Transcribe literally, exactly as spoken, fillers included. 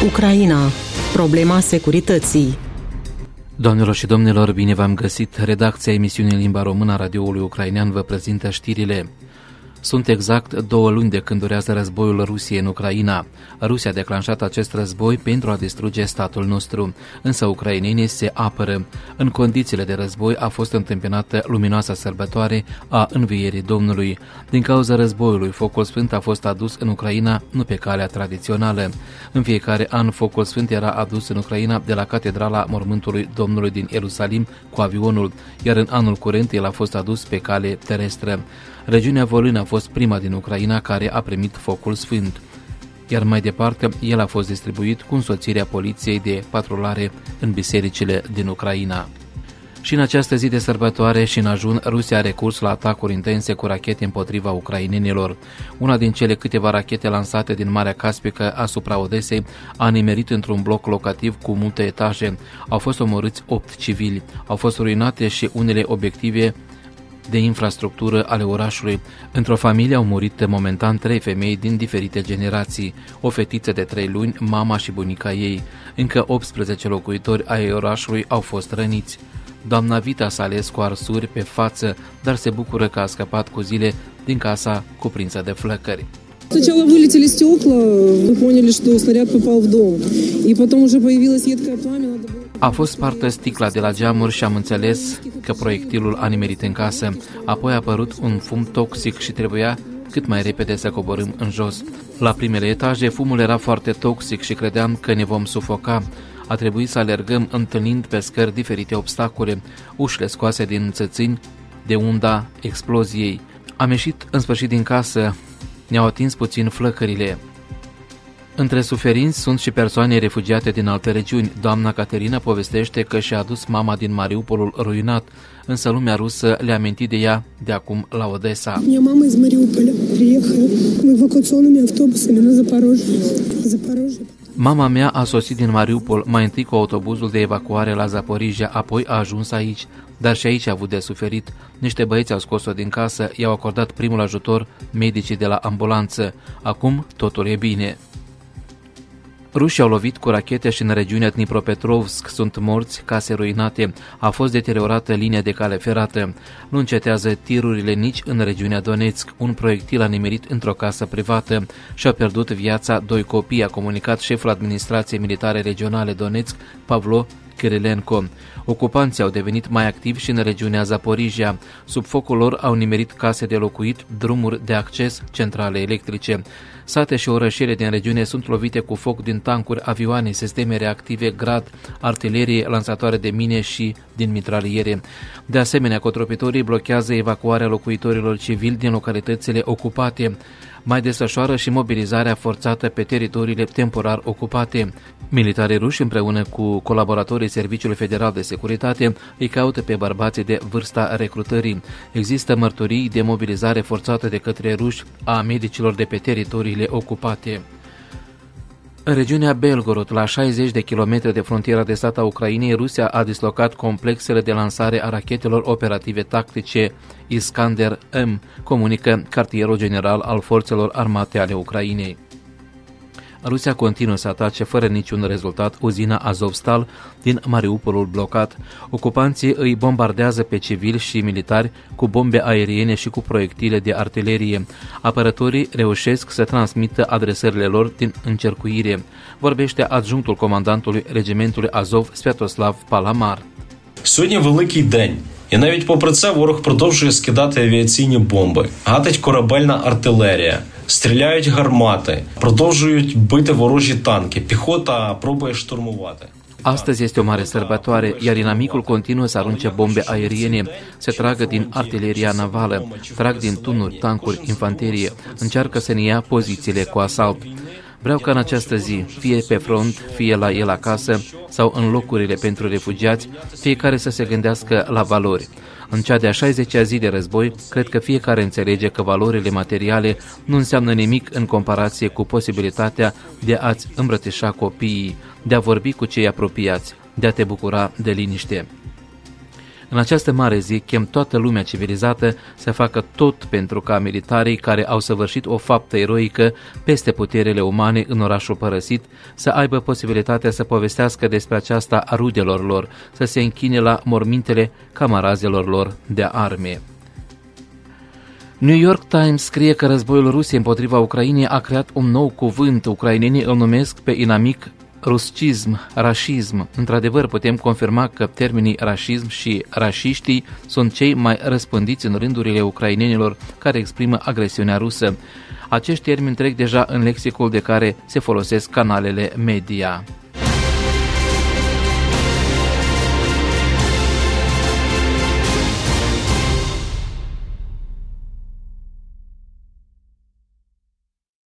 Ucraina. Problema securității. Doamnelor și domnilor, bine v-am găsit. Redacția emisiunii în limba română a radioului ucrainean vă prezintă știrile. Sunt exact două luni de când durează războiul Rusiei în Ucraina. Rusia a declanșat acest război pentru a distruge statul nostru, însă ucrainenii se apără. În condițiile de război a fost întâmpinată luminoasa sărbătoare a învierii Domnului. Din cauza războiului, focul sfânt a fost adus în Ucraina nu pe calea tradițională. În fiecare an, focul sfânt era adus în Ucraina de la Catedrala Mormântului Domnului din Ierusalim cu avionul, iar în anul curent el a fost adus pe cale terestră. Regiunea Volyn a fost prima din Ucraina care a primit focul sfânt, iar mai departe el a fost distribuit cu însoțirea poliției de patrulare în bisericile din Ucraina. Și în această zi de sărbătoare și în ajun, Rusia a recurs la atacuri intense cu rachete împotriva ucrainenilor. Una din cele câteva rachete lansate din Marea Caspică asupra Odesei a nimerit într-un bloc locativ cu multe etaje. Au fost omorâți opt civili, au fost ruinate și unele obiective de infrastructură ale orașului. Într-o familie au murit momentan trei femei din diferite generații, o fetiță de trei luni, mama și bunica ei. Încă optsprezece locuitori ai orașului au fost răniți. Doamna Vita s-a ales cu arsuri pe față, dar se bucură că a scăpat cu zile din casa cuprinsă de flăcări. Сначала вылетели стекла, мы поняли, что снаряд попал в дом, и потом уже появилось едкое пламя. A fost spartă sticla de la geamuri și am înțeles că proiectilul a nimerit în casă. Apoi a apărut un fum toxic și trebuia cât mai repede să coborâm în jos. La primele etaje fumul era foarte toxic și credeam că ne vom sufoca. A trebuit să alergăm întâlnind pe scări diferite obstacole, ușile scoase din țățâni de unda exploziei. Am ieșit în sfârșit din casă, ne-au atins puțin flăcările. Între suferinți sunt și persoane refugiate din alte regiuni. Doamna Caterina povestește că și-a adus mama din Mariupolul ruinat, însă lumea rusă le-a amintit de ea de acum la Odessa. Mea mama din Mariupol приехала evacuaționными автобусами на Запорожье. Запорожье. Mama mea a sosit din Mariupol, mai întâi cu autobuzul de evacuare la Zaporizhia, apoi a ajuns aici, dar și aici a avut de suferit. Niște băieți au scos-o din casă, i-au acordat primul ajutor medicii de la ambulanță. Acum totul e bine. Rușii au lovit cu rachete și în regiunea Dnipropetrovsk, sunt morți, case ruinate, a fost deteriorată linia de cale ferată. Nu încetează tirurile nici în regiunea Donetsk. Un proiectil a nimerit într-o casă privată și a pierdut viața doi copii, a comunicat șeful administrației militare regionale Donetsk, Pavlo Kirilenko. Ocupanții au devenit mai activi și în regiunea Zaporizhia. Sub focul lor au nimerit case de locuit, drumuri de acces, centrale electrice. Sate și orășele din regiune sunt lovite cu foc din tancuri, avioane, sisteme reactive, grad, artilerie, lansatoare de mine și din mitraliere. De asemenea, cotropitorii blochează evacuarea locuitorilor civili din localitățile ocupate. Mai desfășoară și mobilizarea forțată pe teritoriile temporar ocupate. Militarii ruși, împreună cu colaboratorii Serviciului Federal de Securitate, îi caută pe bărbații de vârsta recrutării. Există mărturii de mobilizare forțată de către ruși a medicilor de pe teritoriile ocupate. În regiunea Belgorod, la șaizeci de kilometri de frontiera de stat a Ucrainei, Rusia a dislocat complexele de lansare a rachetelor operative tactice Iskander M, comunică cartierul general al forțelor armate ale Ucrainei. Rusia continuă să atace fără niciun rezultat uzina Azovstal din Mariupolul blocat. Ocupanții îi bombardează pe civili și militari cu bombe aeriene și cu proiectile de artilerie. Apărătorii reușesc să transmită adresările lor din încercuire. Vorbește adjunctul comandantului regimentului Azov Sviatoslav Palamar. Сьогодні великий день. І навіть попри це ворог продовжує скидати авіаційні бомби, гатить корабельна артилерія, стріляють гармати, продовжують бити ворожі танки, піхота пробує штурмувати. Astăzi este o mare sărbătoare, iar inamicul continuă să arunce bombe aeriene, se tragă din artileria navală, trag din tunuri, tancuri, infanterie, încearcă să ne ia pozițiile cu asalt. Vreau ca în această zi, fie pe front, fie la el acasă sau în locurile pentru refugiați, fiecare să se gândească la valori. În cea de-a șaizecea zi de război, cred că fiecare înțelege că valorile materiale nu înseamnă nimic în comparație cu posibilitatea de a-ți îmbrățișa copiii, de a vorbi cu cei apropiați, de a te bucura de liniște. În această mare zi, chem toată lumea civilizată să facă tot pentru ca militarii care au săvârșit o faptă eroică peste puterile umane în orașul părăsit să aibă posibilitatea să povestească despre aceasta rudelor lor, să se închine la mormintele camarazilor lor de arme. New York Times scrie că războiul Rusiei împotriva Ucrainei a creat un nou cuvânt. Ucrainenii îl numesc pe inamic ruscism, rașism. Într-adevăr, putem confirma că termenii rașism și rașiștii sunt cei mai răspândiți în rândurile ucrainenilor care exprimă agresiunea rusă. Acești termeni trec deja în lexicul de care se folosesc canalele media.